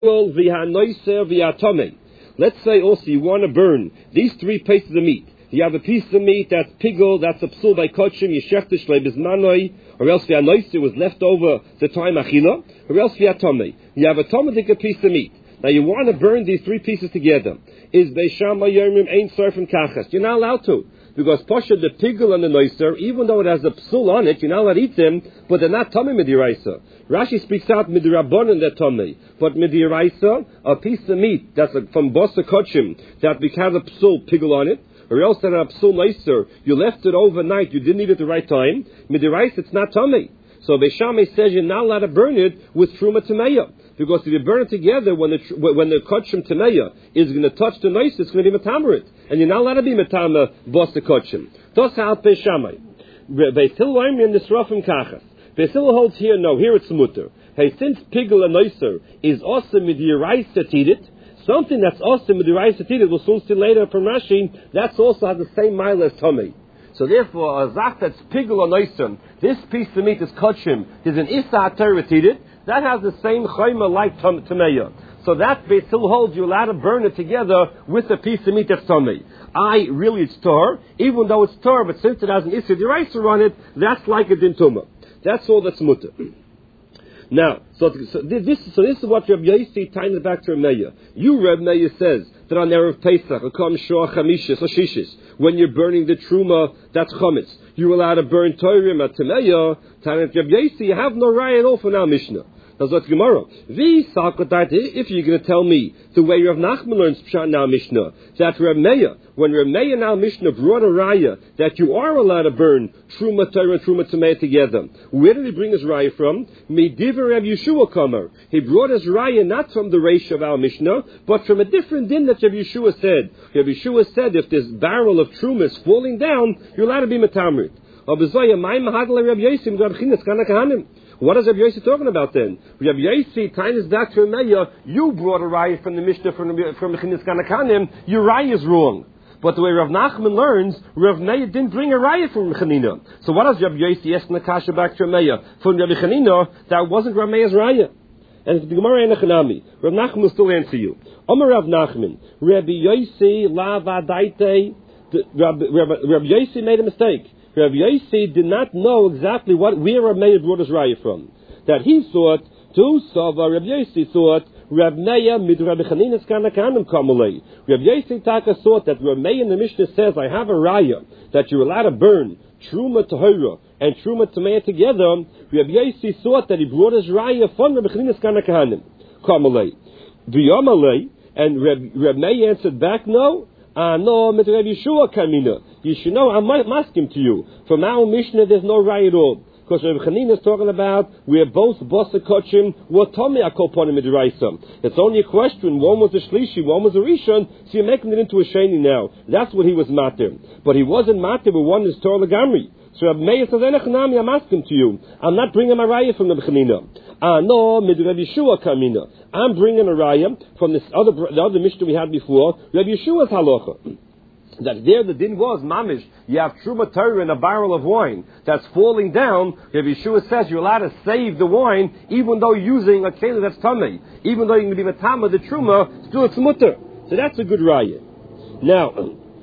Let's say also you want to burn these three pieces of meat. You have a piece of meat that's pigul, that's a psul by kochim, yeshechtish lebizmanoi, or else v'anoise was left over the time achila, or else v'atomei. You have a tomatic piece of meat. Now you want to burn these three pieces together. Is beishama yomim ein sarfim kachas? You're not allowed to. Because Pasha, the pigul and the noiser, even though it has a psul on it, you're not allowed to eat them, but they're not tummy midiraisa. Rashi speaks out midirabon and they're tummy. But midiraisa, a piece of meat that's from bosa kochim, that has a psul pigul on it, or else that a psul noiser, you left it overnight, you didn't eat it at the right time, midiraisa, it's not tummy. So Beishame says you're not allowed to burn it with truma tameya. Because if you burn it together, when the kochim tameya is going to touch the noise, it's going to be matamerit. And you're not allowed to be matama boss the kochim. Tos hal Beishame. Beisil in the srafim kachas. Beisil holds here, no, here it's mutter. Hey, since pigul and noiser is awesome with your rice to eat it, something that's awesome with your rice to eat it, we'll soon see later from Rashi, that's also has the same mile as tummy. So therefore, a zach that's pigul or noiser, this piece of meat is kochim, there's an issa tereted, that has the same chayma like tameya. So that Beisil holds you're allowed to burn it together with a piece of meat that's tummy. Really it's tor, even though it's tor, but since it has an issa deraisa on it, that's like a din tumah. That's all that's mutter. Now, so this is what Rabbi Yossi tying it back to Rameya. You, Rabbi Meir, says that on Erev Pesach, when you're burning the truma, that's chametz. You're allowed to burn Torim at Tameya. Rabbi Yossi, you have no raya at all for now, Mishnah. That's what Gemara. If you're going to tell me the way Rav Nachman learns Pshat now Mishnah, that Rav Meir, when Rav Meir now Mishnah brought a raya that you are allowed to burn Truma Torah and Truma Tamei together, where did he bring his raya from? Mediver Rav Yeshua Kamer. He brought his raya not from the ratio of our Mishnah, but from a different din that Rav Yeshua said. Rav Yeshua said if this barrel of Truma is falling down, you're allowed to be Matamrit. What is Rabbi Yossi talking about then? Rabbi Yossi, Tainis Dr. Meya, you brought a raya from the Mishnah from Mechinas Kanakanim, your raya is wrong. But the way Rav Nachman learns, Rav Meya didn't bring a raya from Chanina. So what does Rabbi Yossi ask Nakasha back to Meya? From Rabbi Chanina, that wasn't Rav Meya's raya. And it's the Gemara and Echanami. Rav Nachman will still answer you. Omer Rav Nachman, Rabbi Yossi la vadaite, Rabbi Yossi made a mistake. Rabbi Yossi did not know exactly where Rav Meir brought his raya from. That he thought, Rabbi Yossi thought, Rav Meir mid Rabbi Chanina's kanakanim kamalei. Rabbi Yossi Taka thought that Rav Meir in the Mishnah says, I have a raya, that you're allowed to burn Truma Tahira and Truma Tamei together. Rabbi Yossi thought that he brought his raya from Rabbi Chanina's kanakanim kamalei. V'yamalei, and Rabbi Meir answered back, no. No, mit Rabbi Yeshua Kamina. You should know, I'm asking to you. From our Mishnah, there's no raya at all. Because Rabbi Chanina is talking about, we're both Bosa Kochim, what Tomei Akoponim Midiraisa. It's only a question, one was a Shlishi, one was a Rishon, so you're making it into a Sheni now. That's what he was matir. But he wasn't matir, but one is Torah Lagamri. So Rabbi Meir says, Enechanami, I'm asking to you. I'm not bringing a raya from Rabbi Chanina. No, mit Rabbi Yeshua Kamina. I'm bringing a raya from the other Mishnah we had before, Rabbi Yeshua's halacha. That there the din was, mamish, you have Truma Torah in a barrel of wine that's falling down. Rabbi Yeshua says you're allowed to save the wine even though you're using a keli that's tummy. Even though you're going to be matama the Truma, still it's mutter. So that's a good raya. Now,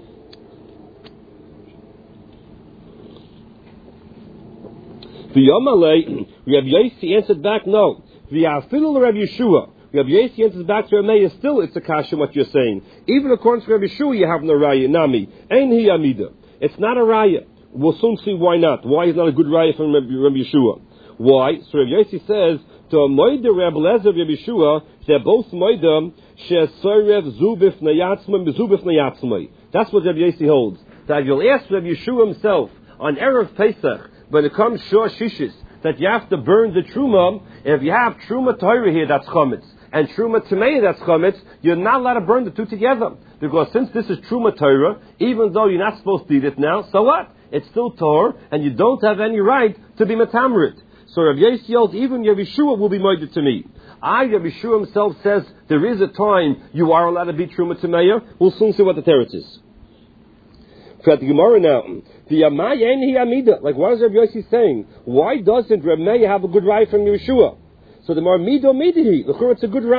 V'yamalei, Rabbi Yossi answered back, no. V'yafilu Rabbi Yeshua. Rabbi Yossi answers back to Rameya, still it's a kasha what you're saying. Even according to Rabbi Yeshua, you have no raya, nami. Ein hi amida. It's not a raya. We'll soon see why not. Why is not a good raya from Rabbi Yeshua? Why? So Rabbi Yossi says, to moida Rabbi Lezer Rabbi Yeshua, they're both moida, she'esorev zubif nayatzmai, bezubif nayatzmai. That's what Rabbi Yossi holds. That you'll ask Rabbi Yeshua himself, on Erev Pesach, when it comes Shor Shishis, that you have to burn the Truma. If you have Truma Torah here, that's Chametz, and Truma Tamei, that's Chametz, you're not allowed to burn the two together. Because since this is Truma Torah, even though you're not supposed to eat it now, so what? It's still Torah, and you don't have any right to be Matamrit. So Rav Yossi yells, even Rav Yeshua will be moided to me. Rav Yeshua himself says, there is a time you are allowed to be Truma Tamei. We'll soon see what the teretz is. For the Gemara now, like what is Rabbi Yossi saying? Why doesn't Rabbi Meir have a good raya from Yeshua? So the more mido midihi, it's a good raya.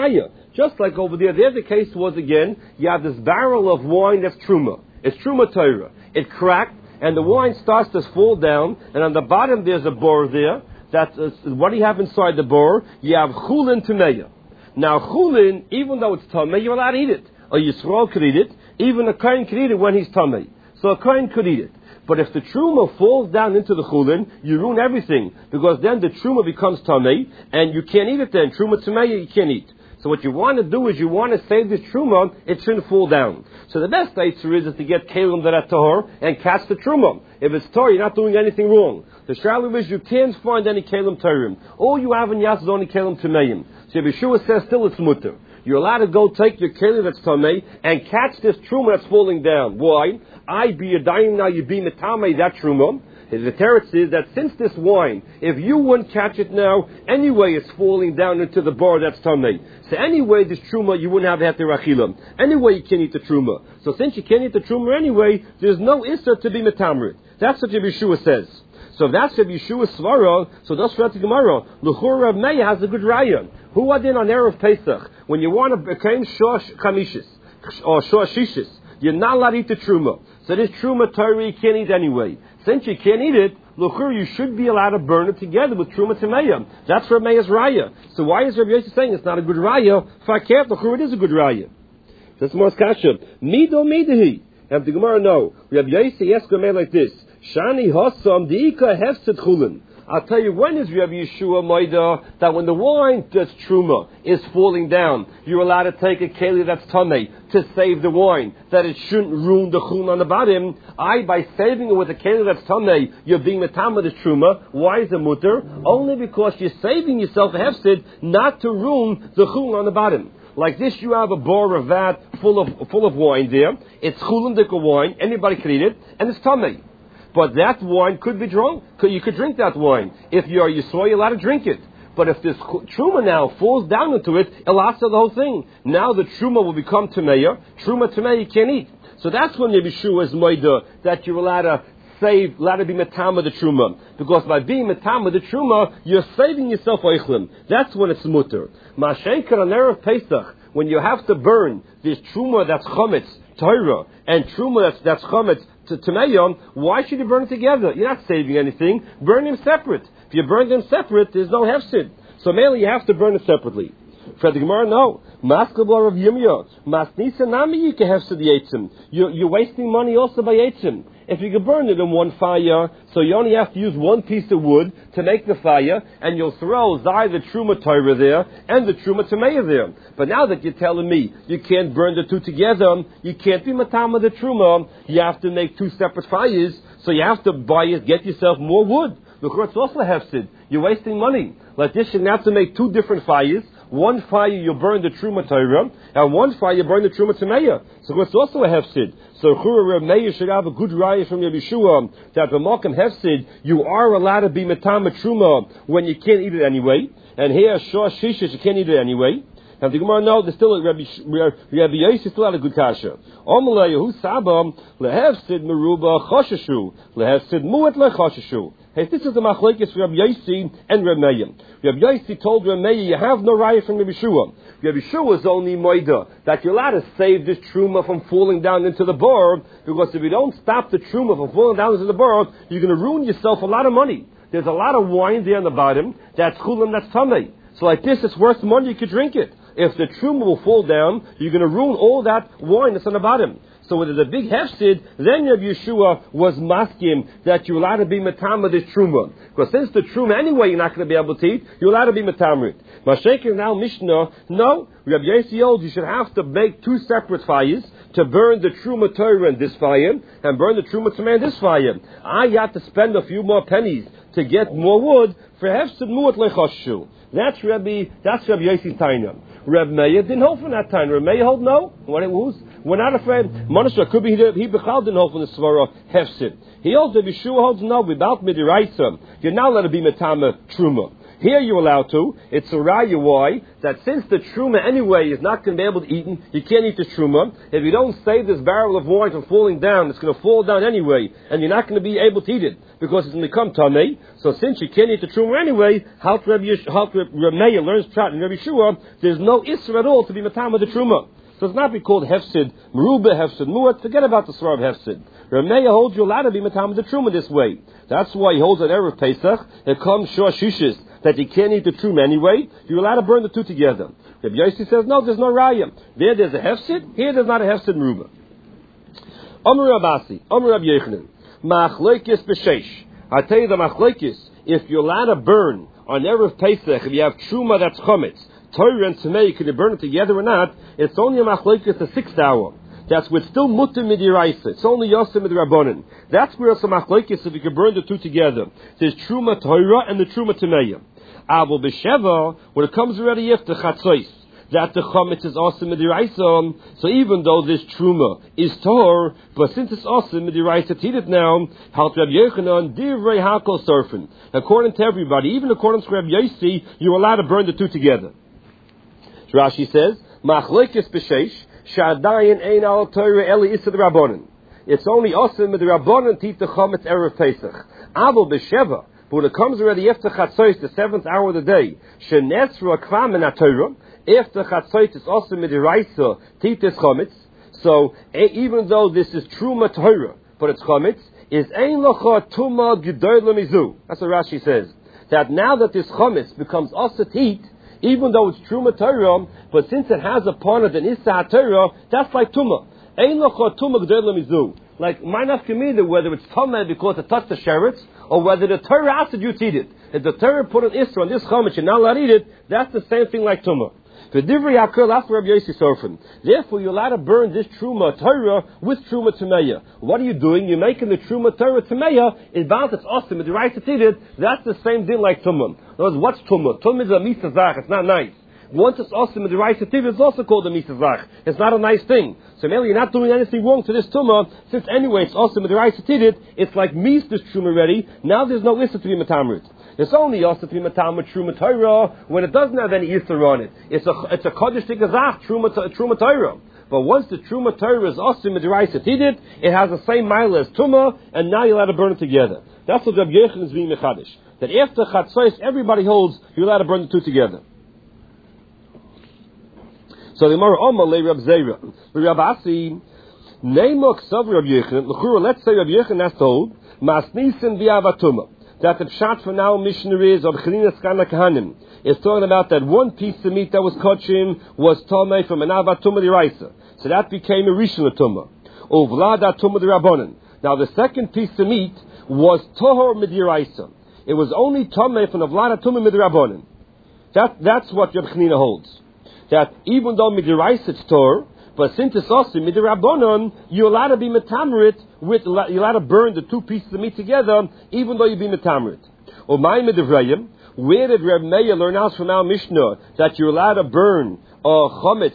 Just like over there the case was again, you have this barrel of wine that's truma. It's truma Torah. It cracked, and the wine starts to fall down, and on the bottom there's a bor there. That's what do you have inside the bor? You have chulin tameya. Now chulin, even though it's tamei, you're allowed to eat it. A Yisrael could eat it. Even a kohen could eat it when he's tamei. So a kohen could eat it. But if the truma falls down into the chulin, you ruin everything, because then the truma becomes tamei, and you can't eat it then. Truma tameya you can't eat. So what you want to do is you want to save this truma, it shouldn't fall down. So the best answer is to get kelim that are tahor and catch the truma. If it's tahor, you're not doing anything wrong. The shralu is you can't find any kelim tahirim. All you have in Yas is only kelim tameim. So Yeshua says still it's mutter. You're allowed to go take your kelim that's tamei and catch this truma that's falling down. Why? I be a dying now, you be metamei that truma. The teretz is that since this wine, if you wouldn't catch it now, anyway it's falling down into the bar that's tamei. So anyway, this truma, you wouldn't have heter achilam. Anyway, you can't eat the truma. So since you can't eat the truma anyway, there's no issa to be metamrit. That's what Yeshua says. So if that's Rabbi Yeshua's svara, so that's Rabbi Gemara. L'chur Rav Meir has a good raya. Who are then on Erev Pesach? When you want to become Shor Chamishis, or Shor Shishis, you're not allowed to eat the truma. So this truma Torah you can't eat anyway. Since you can't eat it, l'chur, you should be allowed to burn it together with truma tameya. That's Rav Meir's raya. So why is Rabbi Yossi saying it's not a good raya? If I can't, l'chur, it is a good raya. That's more kasha. Mido midahi. Have the Gemara know. Rabbi Yossi asks Rav Meir like this. Shani Hossam Diika Hefset Chulin. I'll tell you when is Rabbi Yeshua Maida that when the wine that's truma is falling down, you're allowed to take a keli that's tamei to save the wine, that it shouldn't ruin the chulin on the bottom. By saving it with a keli that's tamei, you're being metama the truma. Why is it mutter? Only because you're saving yourself a hefsid not to ruin the chulin on the bottom. Like this, you have a bar of vat full of wine there. It's chulin dika wine. Anybody can eat it, and it's tamei. But that wine could be drunk. You could drink that wine. If you're Yisrael, you're allowed to drink it. But if this truma now falls down into it, it'll last the whole thing. Now the truma will become tameya. Truma tameya you can't eat. So that's when Yeshua is moida, that you're allowed to save, allowed to be metama the truma. Because by being metama the truma, you're saving yourself oichlim. That's when it's mutter. Ma'ashenker on Erev Pesach, when you have to burn this truma that's chometz, Torah, and truma that's chometz, to Tameyon, why should you burn it together? You're not saving anything. Burn them separate. If you burn them separate, there's no hefsid. So mainly you have to burn it separately. For the Gemara, no. Maskablar of Yimya. Masnisa nami yike hefsid yetzim. You're wasting money also by yetzim. If you can burn it in one fire, so you only have to use one piece of wood to make the fire, and you'll throw Zai the Truma Torah there, and the Truma Tameya there. But now that you're telling me you can't burn the two together, you can't be Matama the Truma, you have to make two separate fires, so you have to get yourself more wood. Look, it's also hefsid. You're wasting money. Like this, you have to make two different fires. One fire you burn the Truma Torah, and one fire you burn the Truma Tameya. So it's also a hefsid. So Chura Meir should have a good raya from Yeshua that the Malkam hefsid, you are allowed to be metama truma when you can't eat it anyway. And here Shor Shishis, you can't eat it anyway. And the Gemara knows there's still Rabbi Yossi still had a good kasha. Omalei hu sabam lehefsid meruba chosheshu lehefsid muet lechoshishu. Hey, this is the machlekes for Rabbi Yossi and Rabbi Meir. Rabbi Yossi told Rabbi Meir, you have no raya from Rabbi Yeshua. Rabbi Yeshua is only moida that you're allowed to save this truma from falling down into the bar, because if you don't stop the truma from falling down into the bar, you're going to ruin yourself a lot of money. There's a lot of wine there on the bottom. That's chulim, that's tamei. So like this, it's worth the money. You could drink it. If the truma will fall down, you're going to ruin all that wine that's on the bottom. So when there's a big hefsid, then Rabbi Yeshua was maskim that you're allowed to be metama this truma. Because since the truma anyway you're not going to be able to eat, you're allowed to be metamrit. Mashenker now Mishnah, no, Rabbi Yossi holds you should have to make two separate fires to burn the truma Torah in this fire and burn the truma Tamei in this fire. I have to spend a few more pennies to get more wood for hefsid muat lechoshu. That's Rabbi Yossi's taina. Reb Meir didn't hold from that time. Reb Meir hold no. We're not afraid. Manasha could be he bechal didn't hold from the svara hefsid. He holds that Yeshua holds no without midiraisa. You're not allowed to be metama truma. Here you're allowed to. It's a raya why that since the truma anyway is not going to be able to eat, you can't eat the truma. If you don't save this barrel of wine from falling down, it's going to fall down anyway, and you're not going to be able to eat it because it's going to become tamei. So since you can't eat the truma anyway, Halt Rameya learns prat and Rabbi Shua, there's no isra at all to be matam with the truma. So it's not be called hefsid meruba, hefsid muat. Forget about the svar of hefsid. Rameya holds you allowed to be matam with the truma this way. That's why he holds that erev Pesach. It comes shor shishis that you can't eat the truma anyway. You're allowed to burn the two together. Rabbi Yossi says no, there's no raya. There's a hefsid. Here there's not a hefsid meruba. Amar Rabasi, Amar Rabbi Yochanan, machloikis b'sheish. I tell you the machloikis. If you're allowed to burn on erev Pesach, if you have truma that's chometz, Torah and Tzemei, can you burn it together or not? It's only a machlokes the 6th hour. That's with still mutter midiraisa. It's only yosem midrabanan. That's where it's a machlokes if you can burn the two together. There's truma Torah and the truma Tzemei. Avol b'sheva, when it comes already after chatzos, that the chometz is awesome midiraisa. So even though this truma is tor, but since it's awesome midiraisa, eat it now. Halt Rabbi Yochanan divrei hakol surfin. According to everybody, even according to Rabbi Yossi, you're allowed to burn the two together. Rashi says, "Machlokes b'sheish shadayin ein al Torah eli isad rabbanon." It's only awesome with the rabbanon to eat the chometz erev Pesach. Avol b'sheva, but when it comes already after chatzos, the 7th hour of the day, shenesra kvam in Torah. After chatzos, it's awesome with the raisa to eat this chometz. So even though this is truma Torah, but it's chometz, is ein locha tuma gedolah mizu. That's what Rashi says. That now that this chometz becomes also to eat, even though it's truma Torah, but since it has upon it an issa Torah, that's like tuma. Ein locha tuma gedolah mizu. Like my nafkamida, whether it's tameh because it touched the sheretz, or whether the Torah asked you to eat it. If the Torah put an issa on this chometz, you're not allowed to eat it. That's the same thing like tuma. Therefore, you're allowed to burn this truma Torah with truma Tameya. What are you doing? You're making the truma Torah Tameya. It's bound, it's awesome. The right to eat it. That's the same thing like tumah. In other words, what's tumah? Tumah is a misazach. It's not nice. Once it's awesome, the right to eat it, it's also called a misazach. It's not a nice thing. So maybe you're not doing anything wrong to this tumah, since anyway it's awesome, the right to eat it. It's like mis this truma already. Now there's no issa to be matamrit. It's only also to be matam truma Torah when it doesn't have any yisur on it. It's a kodesh tikazach truma Torah. But once the truma Torah is awesome with the rice it has the same mile as tuma, and now you're allowed to burn it together. That's what Rabbi Yochanan is being mechadish. That after chatzos, everybody holds you're allowed to burn the two together. So the Gemara Omar le Rab Zera, Rab Asi, Neimok Sav Rabbi Yochanan. L'chura, let's say Rabbi Yochanan has told Masnisen v'avatuma. That the pshat for now missionaries of Chalinas Kana Kahanim is talking about that one piece of meat that was kachim was tomei from an avatuma diraisa. So that became a rishon tumah. Uvlada tumah dirabonin. Now the second piece of meat was tohor midiraisa. It was only tomei from avlada tumah midirabonin. That's what Reb Chanina holds. That even though midiraisa it's tor, but since it's also midirabonon, you're allowed to be metamrit with, you're allowed to burn the two pieces of meat together, even though you be metamrit. Or my midivrayim, where did Reb Meir learn out from our Mishnah that you're allowed to burn chometz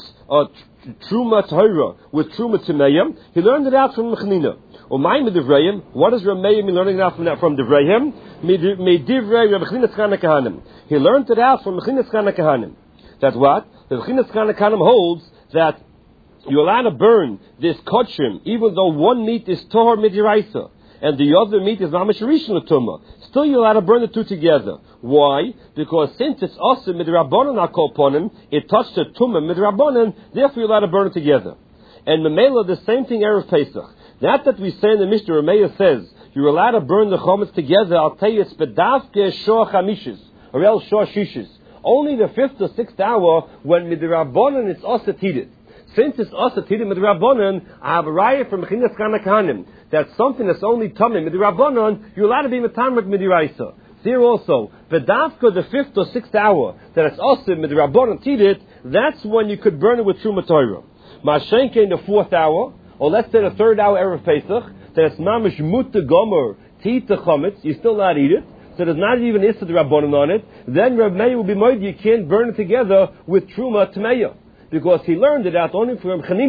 truma Torah with truma Tameya? He learned it out from Mechanina. Or my midivrayim, what does Reb Meir mean learning it out from Divrayim? Midivrei Reb Chalinas Kana Kahanim. He learned it out from Chalinas Kana Kahanim. That's what? The Chalinas Kana Kahanim holds that you're allowed to burn this kachim, even though one meat is tohar midiraisa and the other meat is mamish rishon tumah. Still, you're allowed to burn the two together. Why? Because since it's also midrabanan akoponim, it touched the tumah midrabanan. Therefore, you're allowed to burn it together. And memela, the same thing erev Pesach. Not that we say in the Mishnah, Rameya says you're allowed to burn the chometz together. I'll tell you, it's bedavke shor chamishes or el shor shishes. Only the 5th or 6th hour when midrabanan it's also heated. Since it's also tidim with Rabbanon, I have a raya from Mechinas Kana Kahanim that something that's only tamim with Rabbanon, you're allowed to be metam with midiraisa. There also, Vedavka the 5th or 6th hour that it's also with Rabbanon tidit, that's when you could burn it with Truma Torah. Mashenke in the 4th hour, or let's say the 3rd hour erev Pesach, that it's mamish mutta gomer tit the chometz, you still not eat it. So there's not even issa Rabbanon on it. Then Reb Meir will be moed, you can't burn it together with Truma Tameya. Because he learned it out only from Chanina.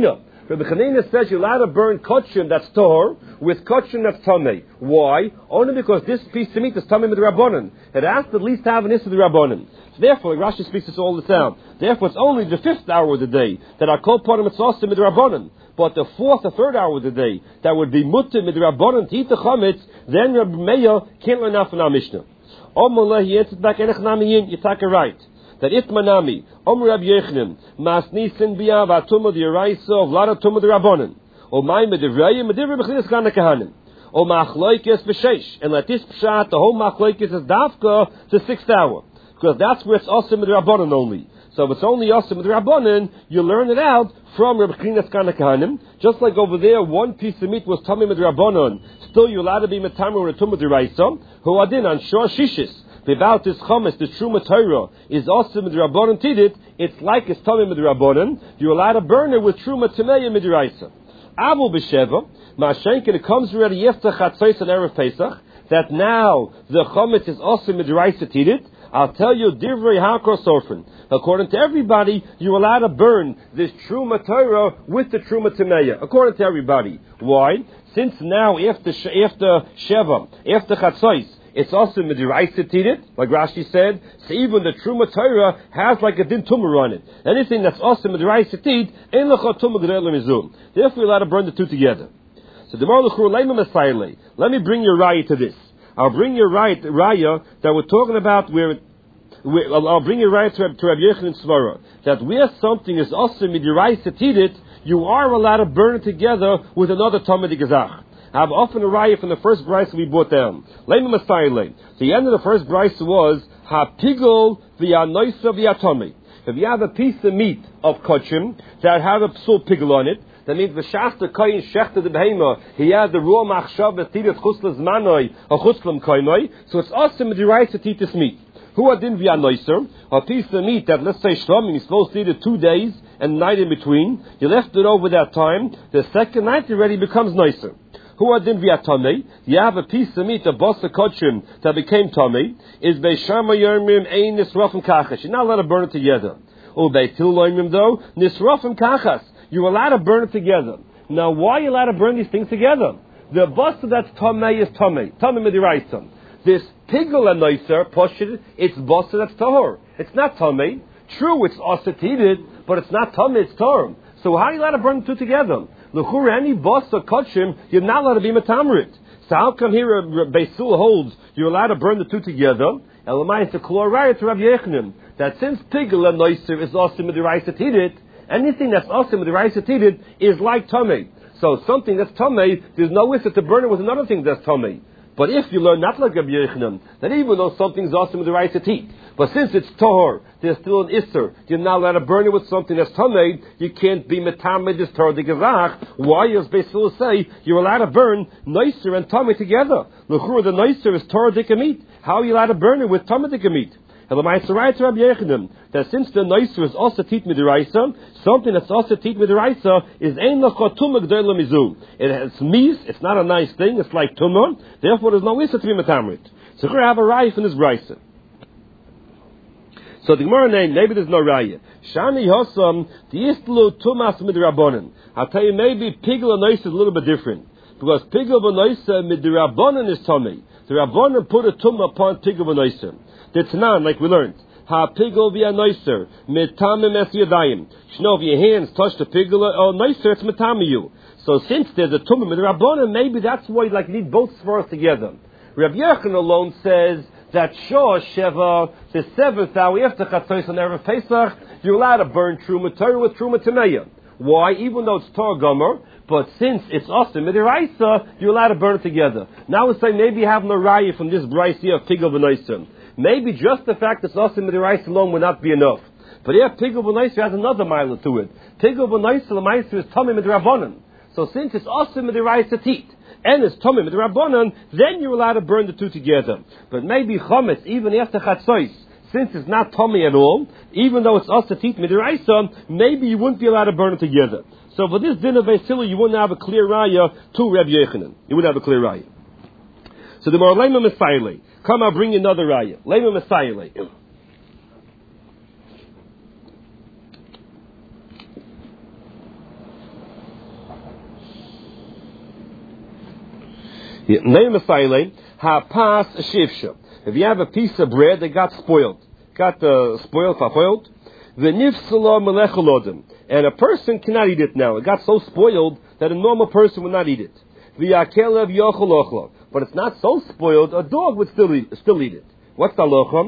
Rabbi Chanina says you're allowed to burn kachim that's tahor with kachim that's tamei. Why? Only because this piece of meat is tamei midrabanan. It has to at least have an issue midrabanan. So therefore, like Rashi speaks this all the time. Therefore, it's only the 5th hour of the day that are called panim mitzvah midrabanan. But the 4th or 3rd hour of the day that would be mutter midrabanan to eat the chametz, then Rabbi Meir can't learn out from our Mishnah. Omallah, he answered back, Enech namiyin, you take it right. That itmanami, Rab Yechanan, mas nisin biya v'atuma d'yaraisa of lada tuma d'rabonin, o mai medivraya medivra b'chinas gana kahanim, o machloikes b'sheish, and let this pshat, the whole machloikes is dafka to 6th hour, because that's where it's asim d'rabonin only. So if it's only asim d'rabonin, you learn it out from Reb Chinas Gana Kahanim, just like over there, one piece of meat was tamim d'rabonin, still you're allowed to be metamim or tuma d'raisa, who adin on shor shishis. Without this chametz, the truma Torah is also midrabanan tidit. It's like it's tamim midrabanan. You're allowed to burn it with truma tameya midraisa. Avul b'sheva ma'ashenkin. It comes already yeftach chatzos and erev Pesach that now the chametz is also midraisa tidit. I'll tell you divrei hakor sofen. According to everybody, you're allowed to burn this truma Torah with the truma tameya. According to everybody, why? Since now after sheva, after chatzos, it's also midiraisa tidit, like Rashi said. So even the truma Torah has like a din tumor on it. Anything that's also midiraisa tidit, ein lecha tumor gedel mizum. Therefore, you're allowed to burn the two together. So the moral leima. Let me bring your raya to this. I'll bring your raya that we're talking about I'll bring your raya to Rabbi Yochanan Svara that where something is also midiraisa tidit, you are allowed to burn it together with another tamid gezach. I have often a raya from the first brisa we brought down. The end of the first brisa was ha-pigol v'yanoisa v'yatomi. If you have a piece of meat of kachim that have a psul pigol on it, that means v'shachta kayin shechta de behema, he had the raw machshav v'tiris chuslas manoi or chuslam kainoi, so it's awesome to derive to eat this meat. Who adin v'yanoisa, a piece of meat that, let's say shlomim, you're supposed to eat it 2 days and night in between, you left it over that time, the second night it already becomes nicer. Who adin v'yatame? You have a piece of meat, a bossa kochim, that became tame, is beishama yermim ein nisrofim kachas. You're not allowed to burn it together. Oh, beitil loimim though, nisrofim kachas. You're allowed to burn it together. Now, why are you allowed to burn these things together? The bossa that's tame is tame midiraisa. This pigel and noiser, poshid, it's bossa that's tahor. It's not tame. True, it's osatidid, but it's not tame, it's tahor. So how are you allowed to burn the two together? L'chura, any boss or kachim, you're not allowed to be metamrit. So how come here Beisul holds you're allowed to burn the two together? Elamai, it's a kloraya to Rabbi Yechanan, that since pigel and noiser is also midiraisa tidit, anything that's also midiraisa tidit is like tamei. So something that's tamei, there's no issue to burn it with another thing that's tamei. But if you learn not like Rabbi Yechanan, that even though something's also midiraisa tidit, but since it's tahor, there's still an isser. You're not allowed to burn it with something that's tamei. You can't be metamed this Torah de gezach. Why does Beisul say you're allowed to burn noiser and tamei together? L'chura, the noiser is Torah de meat. How are you allowed to burn it with tamei de meat? That since the noiser is also tit midiraisa, something that's also tit midiraisa is ein lecha tumah g'dayla mizu. It has mis. It's not a nice thing. It's like tumah. Therefore, there's no isser to be metamrit. So here I have a raya from this brisa. So the Gemara name, maybe there's no raya. Shani Hosam, the Istlu Tumas Midrabonin. I'll tell you, maybe Pigel and Noisa is a little bit different. Because Pigel and Noisa Midrabonin is Tomei. The Rabbonin put a Tumah upon Pigel and Noisa. The Tanan, like we learned. Ha Pigel via Noiser, Mitamim es Yadayim. Shno, if your hands touch the Pigel or Noiser, it's Mitamiyu. So since there's a Tumah Midrabonin, maybe that's why you need both svaras together. Rabbi Yochanan alone says that Shor Sheva, the 7th hour after Chatzos and Erev Pesach, you're allowed to burn Truma Torah with Truma Tameya. Why? Even though it's Torah Gomer, but since it's also Midiraisa, you're allowed to burn it together. Now we say maybe you have no raya from this brayse here of Pigel B'Noisim. Maybe just the fact that it's also Midiraisa alone will not be enough. But here Pigel B'Noisim has another mile to it. Pigel B'Noisim, the Ma'aser is Tomei Midrabanan. So since it's also Midiraisa Tit, and it's Tomei Midrabanan, then you're allowed to burn the two together. But maybe Chometz, even after Chatzos, since it's not Tomei at all, even though it's also Tit Midiraisa, maybe you wouldn't be allowed to burn it together. So for this din of Beisil, you wouldn't have a clear raya to Rabbi Yechanan. You wouldn't have a clear raya. So the more Lema Messiah, come I'll bring you another raya. Lema Messiah. If you have a piece of bread that got spoiled, spoiled, and a person cannot eat it now. It got so spoiled that a normal person would not eat it. But it's not so spoiled, a dog would still eat it. What's the halachah?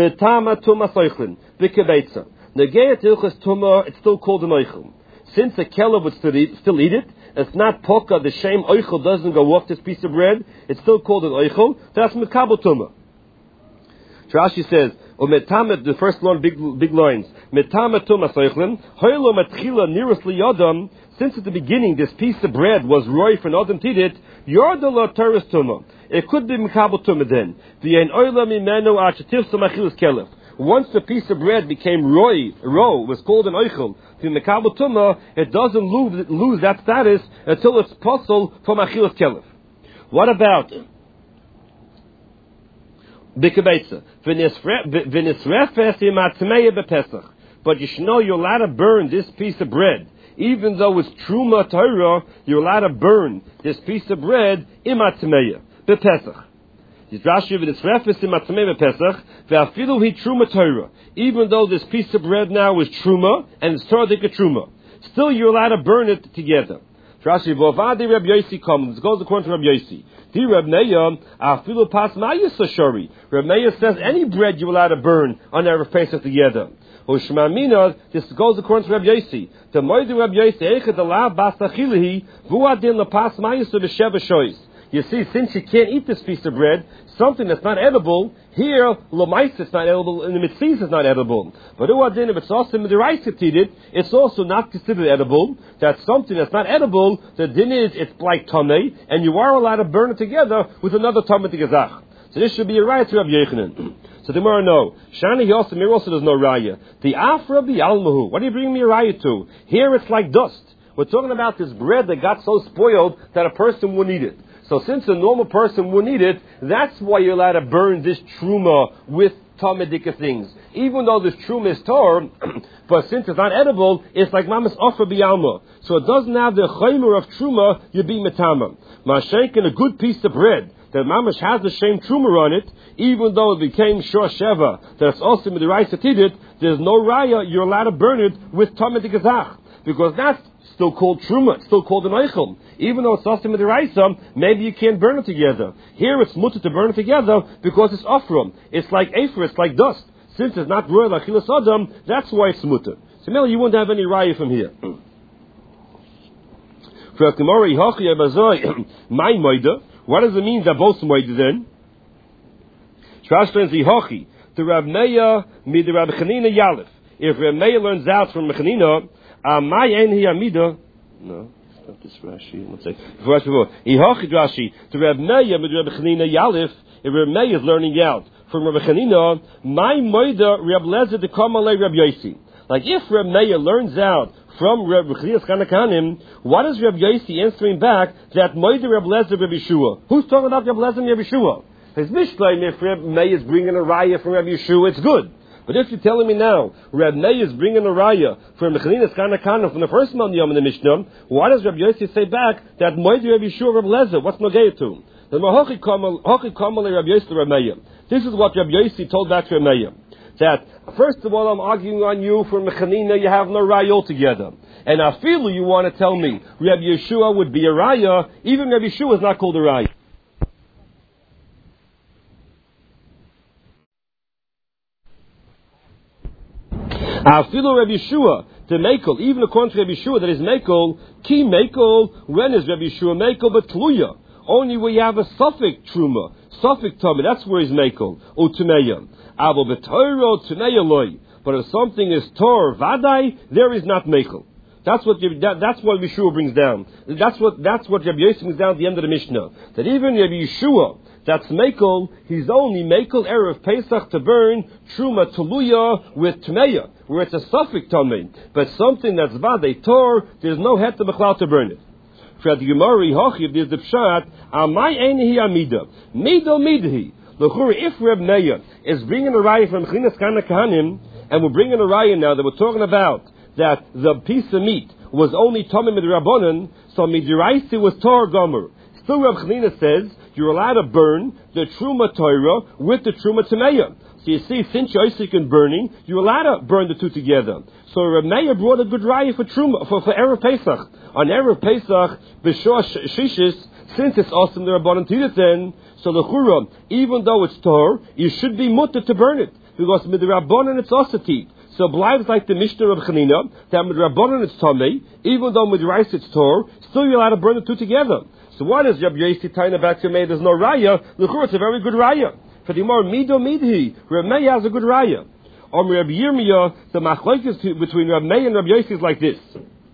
It's still called an oichel. Since a kelev would still eat it, it's not poka, the shame oichel doesn't go off this piece of bread, it's still called an oichel, that's mikabel tumah. Rashi says, the first line, big lines, since at the beginning this piece of bread was roy for an adam to eat it, it could be mikabel tumah then. Once the piece of bread became raw, was called an oichel, to mikabel tumah, it doesn't lose that status until it's possible for achilas kelef. What about b'kebeitza? But you should know you're allowed to burn this piece of bread. Even though it's truma Torah, you're allowed to burn this piece of bread imat tmeya b'pesach. Even though this piece of bread now is truma and it's Torah truma, still you're allowed to burn it together. Rashi Vovadi Reb Yosi comes. It goes according to Reb Yosi. Di Reb Meir afilu pas mayus ashori. Reb Meir says any bread you're allowed to burn on Erev Pesach together. Ushma Mina, this goes according to Reb Yosi. The Moedi Reb Yosi echad alav bas achilihi vuadin lepas mayus v'sheva shoyis. You see, since you can't eat this piece of bread, something that's not edible, here, l'mais it's not edible, and the mitzvahs is not edible. But if it's also in the rice to eat it, it's also not considered edible. That's something that's not edible, the din is, it's like tamei, and you are allowed to burn it together with another tamei tegazach. So this should be a raya to Rabbi Yochanan. So the Gemara no. Shani Yosem, here also there's no raya. The afra bi'almahu. What are you bringing me a raya to? Here it's like dust. We're talking about this bread that got so spoiled that a person wouldn't eat it. So since a normal person wouldn't eat it, that's why you're allowed to burn this truma with tamedika things. Even though this truma is tor, but since it's not edible, it's like mamas offer biyalma. So it doesn't have the chaymer of truma, you be metama. Mashenk in a good piece of bread that mamash has the same truma on it, even though it became shor sheva, that it's also with the rice that eat it, there's no raya, you're allowed to burn it with tamedika zach. Because that's still called truma, it's still called an eichel. Even though it's also with the rice, maybe you can't burn it together. Here it's mutter to burn it together because it's offram. It's like afer, it's like dust. Since it's not royal achilas adam, that's why it's mutter. So Mel, you won't have any raya from here. What does it mean that both moida then? The Rab Meir mid Rab Chanina Yalef. If Rab Meir learns out from Chanina, my enhi amida. No, it's not this Rashi. Let's say Rashi. The Rab Meir mid Rab Chanina Yalef. If Rab Meir is learning out from Rab Chanina, my moida Rab Lezer to come alei Rab Yosi. Like if Rab Meir learns out from Reb Chlias Kanakanim, what is Reb Yosi answering back that Moide Reb Lezer Reb Yeshua? Who's talking about Reb Lezer and Reb Yeshua? His Mishlaim, if Reb Meir is bringing a raya from Reb Yeshua, it's good. But if you're telling me now, Reb Meir is bringing a raya from Chlias Kanakanim from the first Yom in the Mishnah, why does Reb Yosi say back that Moide Reb Yeshua Reb Lezer? What's Nogei to? The Mahochi Kamal Reb Yosi Reb Meir. This is what Reb Yosi told back to Reb Meir. That first of all, I'm arguing on you for Mechanina, you have no raya altogether. And afilu, you want to tell me Rabbi Yeshua would be a raya, even Rabbi Yeshua is not called a raya. Afilu Rabbi Yeshua, the mekel, even according to Rabbi Yeshua, that is mekel, ki mekel, when is Rabbi Yeshua mekel, but tluya. Only where you have a suffix truma, suffix tummy, that's where he's mekel, utumeya. Abo b'toiro tumeya loy. But if something is tor vadai, there is not mekel. That's what Yeshua brings down. That's what Rabbi Yosef brings down at the end of the Mishnah. That even Rabbi Yeshua, that's mekel, he's only mekel erev Pesach to burn truma tuluya with tumeya, where it's a suffix tummy. But something that's vadai tor, there's no het to bechlal to burn it. For the Gemara Hochiv, there's the pshat, amai einihi amida, mido midhi. If Reb Meir is bringing a raya from Chlinas Kanakanim, and we're bringing a raya now that we're talking about that the piece of meat was only Tomim Midrabanan, so Midraisi was Tor Gomer. Still Reb Chanina says, you're allowed to burn the Truma Torah with the Truma Tameya. So you see, since you're Isaac in burning, you're allowed to burn the two together. So Reb Meir brought a good raya for Truma, for Erev Pesach. On Erev Pesach, B'Shor Shishis, since it's awesome the Rabbanan Tidaten, so the Chura, even though it's Tor, you should be mutter to burn it. Because with the Rabbanan it's Osati. So blives like the Mishnah of Chanina, that with Rabbanan it's Tomei, even though with rice it's Tor, still you're allowed to burn the two together. So what is Rabbi Yosi Taina back to me? There's no raya. The Chura, it's a very good raya. For the more Mido Midhi, Reb Meir has a good raya. Rabbi Yirmiyah, the machlokes between Reb Meir and Rabbi Yosi is like this.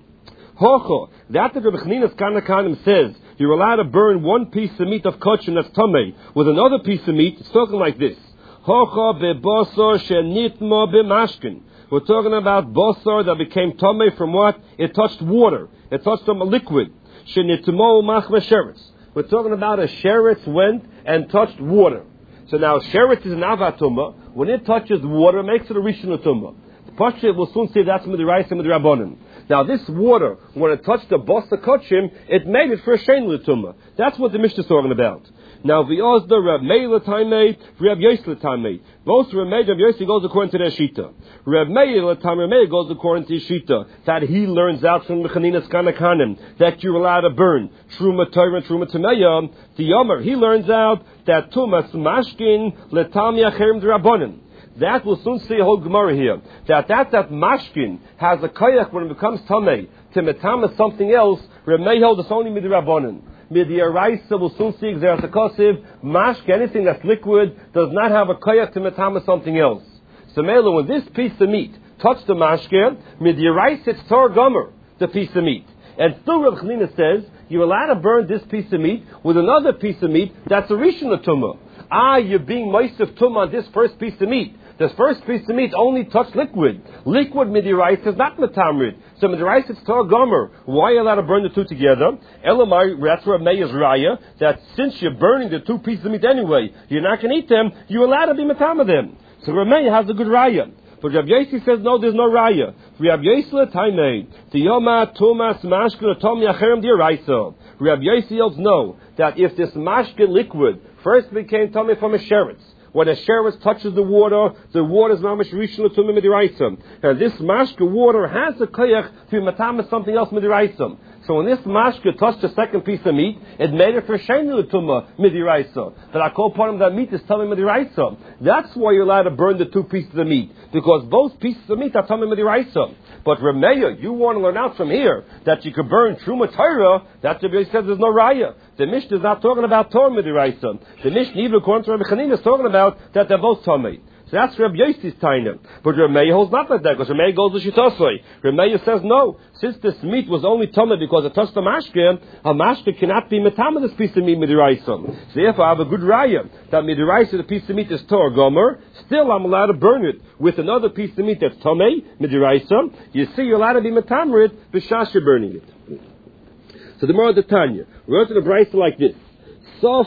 Hocho, that the Rabbi Chanina's Kanakanim says, you're allowed to burn one piece of meat of kosher that's tamei with another piece of meat. It's talking like this. Hocho bebosor shenitmo b'mashkin. We're talking about bosor that became tamei from what? It touched water. It touched a liquid. Shenitmo machma sheretz. We're talking about a sheretz went and touched water. So now sheretz is an avatuma. When it touches water, it makes it a rishon tumah. The Pashto will soon say that's midrash and midrabanan. Now this water, when it touched the bosa kochim, it made it for a shein l'tumah. That's what the Mishnah is talking about. Now v'ozda Reb Meir l'taimei, Reb Yosi l'taimei. Both Reb Meir and Reb Yosi goes according to their shita. Reb Meir l'taimei, Reb Meir goes according to his shita that he learns out from Mechanina's Kanakanim that you're allowed to burn Truma Torah and Truma Tameya. The Yomer, he learns out that Tumas Mashkin l'tamya cherem d'Rabbanan. That will soon see a whole Gemara here. That mashkin has a koyach when it becomes tamei to metama something else. Reb Meir holds it's only midrabanan. Midyaraisa will soon see exerat kosiv. Mashkin, anything that's liquid, does not have a koyach to metama something else. So Mela, when this piece of meat touched the mashkin, midyaraisa it's tor gomer, the piece of meat. And still Reb Chanina says you're allowed to burn this piece of meat with another piece of meat that's a rishon tumah. You're being moisef tumah on this first piece of meat. This first piece of meat only touched liquid. Liquid midirais is not metamrid. So midirais it's tor gomer. Why are you allowed to burn the two together? Elamai, that's where Meir's raya, that since you're burning the two pieces of meat anyway, you're not going to eat them, you're allowed to be metam of them. So Meir has a good raya. But Rabbi Yosi says, no, there's no raya. Rabbi Yosi l'taimei, tiyoma tumas mashkin otom yacherem d'iraisa. Rabbi Yosi holds no, that if this mashkin liquid first became tummy from a sheretz, when a sheretz touches the water is mamash rishon l'tumah midiraisa. And this mashka water has a koyach to be matama something else midiraisa. So when this mashka touched the second piece of meat, it made it for shein l'tumah midiraisa. But I call upon him that meat is tumah midiraisa. That's why you're allowed to burn the two pieces of meat, because both pieces of meat are tumah midiraisa. But Reb Meir, you want to learn out from here that you could burn Truma Torah. That's what he says there's no raya. The Mishnah is not talking about Torah midiraisa. The Mishnah, even according to Rabbi Chanina, is talking about that they're both tamei. So that's Reb Yosi's taina. But Reb Meir holds not like that, because Reb Meir goes to Shitosoi. Reb Meir says no. Since this meat was only tamei because it touched the mashke, a mashke cannot be metama this piece of meat midiraisa. So therefore, I have a good raya that midiraisa, the piece of meat is tor gomer. Still, I'm allowed to burn it with another piece of meat that's tamei midiraisa. You see, you're allowed to be metamerit b'shash you're burning it. So the more the Tanya, we wrote in a brayso like this.